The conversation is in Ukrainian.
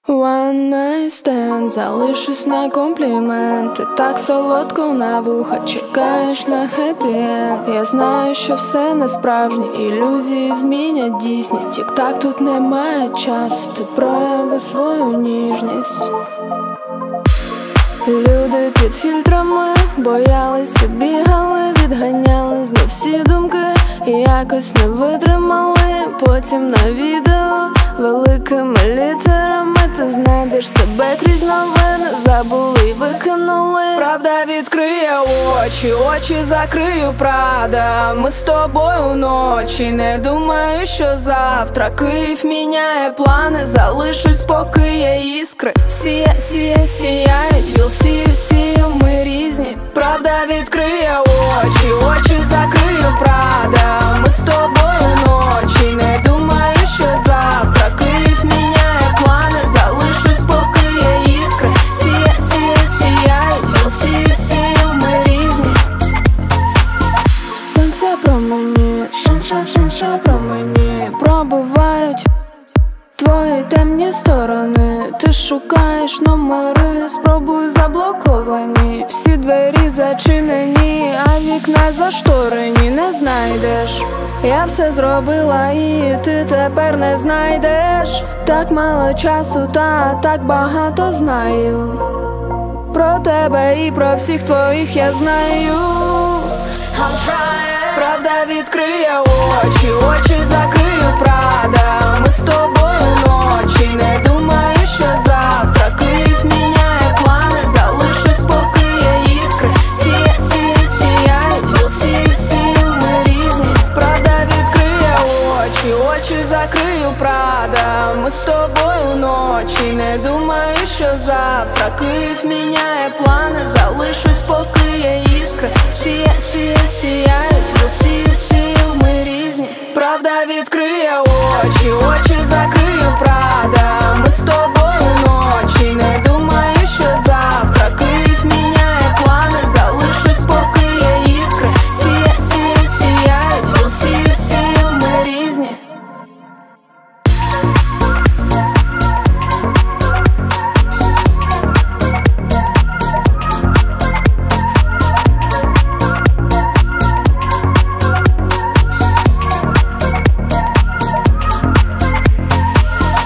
One night stand, залишусь на комплімент. Ти так солодко на вуха, чекаєш на хеппі-енд. Я знаю, що все не справжнє, ілюзії змінять дійсність. Тік-так, тут немає часу, ти прояви свою ніжність. Люди під фільтрами боялися, бігали, відганяли знов всі думки і якось не витримали. Потім на відео великими літерами ти знайдеш себе крізь новини. Забули й викинули. Правда відкриє очі, очі закрию, правда. Ми з тобою вночі, не думаю, що завтра. Київ міняє плани, залишусь, поки є іскри. Сіє, сіє, сіяють, we'll see you, see you, ми різні. Правда відкриє очі, очі закрию, правда. Ми з тобою вночі, не думаю, що завтра. Київ міняє плани, залишусь, поки є іскри. Сіє, сіє, сіяють, we'll see you, see you, ми різні. Сонце промені, сонце промені пробивають твої темні сторони. Ти шукаєш номери, спробуй заблоковані. Всі двері зачинені, а вікна зашторені. Не знайдеш, я все зробила і ти тепер не знайдеш. Так мало часу, та так багато знаю. Про тебе і про всіх твоїх я знаю. Правда відкриє очі, очі закрию, правда. Ми з тобою вночі, не думаю, що завтра. Київ міняє плани, залишусь, поки є іскри. Сіє, сіє, сіяють, we'll see you, see you, ми різні. Правда відкриє очі, очі закрию, правда. Ми з тобою вночі, не думаю, що завтра. Київ міняє плани, залишусь, поки є іскри. Сіє, сіє, сіяють, we'll see you, see you, ми різні. Правда відкриє очі.